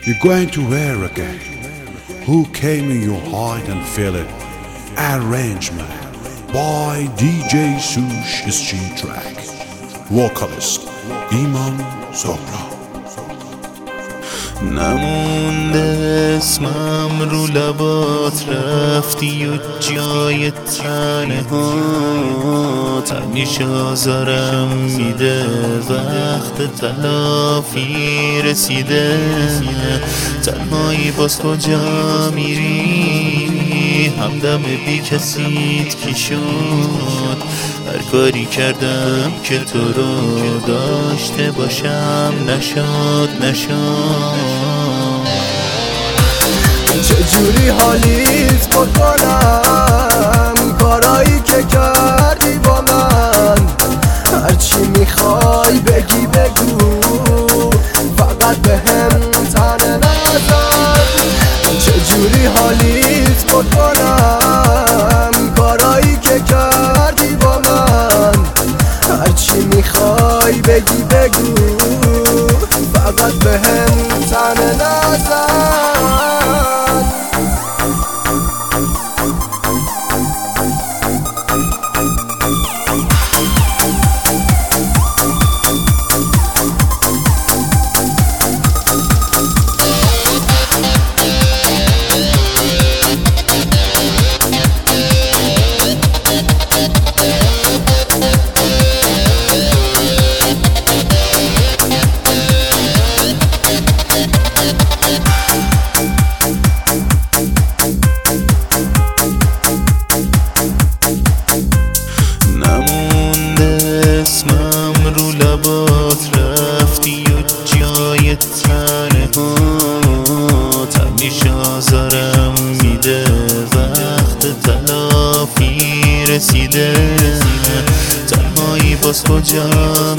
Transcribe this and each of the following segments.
You're going to wear again. Who came in your heart and feel it? Arrangement by DJ Sush Street Track. Vocalist ایمان زهرا. نمونده اسمم رو لبات، رفتی و جای تنهات همیشه آزارم میده. وقت تلافی رسیده، تنهایی باز کجا میری؟ همدم بی کسیت کی شد؟ هر کاری کردم که تو رو داشته باشم نشد. چجوری حالیت بکنم کارایی که کردی با من؟ هرچی میخوای بگی بگو، فقط به هم تنه نزن. چجوری حالیت بکنم کارایی که کردی با من؟ هرچی میخوای بگی بگو، فقط به هم تنه نزن. رفتی و جای تنهات همیشه آزارم میده. وقت تلافی رسیده، تنهایی باز کجا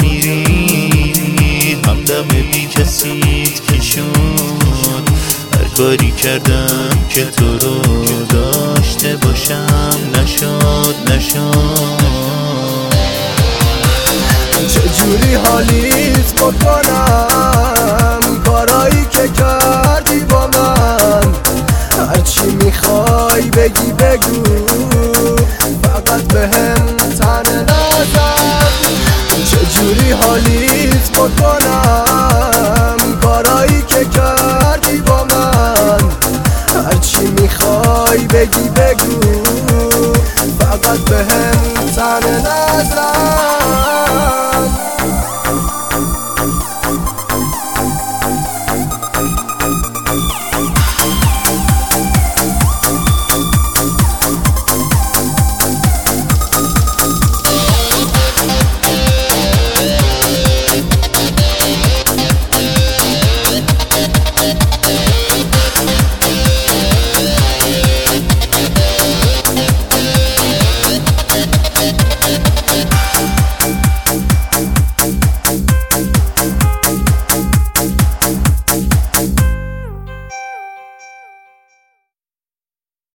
میری؟ همدم بی کسیت کی شد؟ هر کاری کردم که تو رو داشته باشم نشد. چجوری حالیت بکنم کارایی که کردی با من؟ هرچی میخوای بگی بگو، فقط به هم تنه نزن. چجوری حالیت بکنم کارایی که کردی با من؟ هرچی میخوای بگی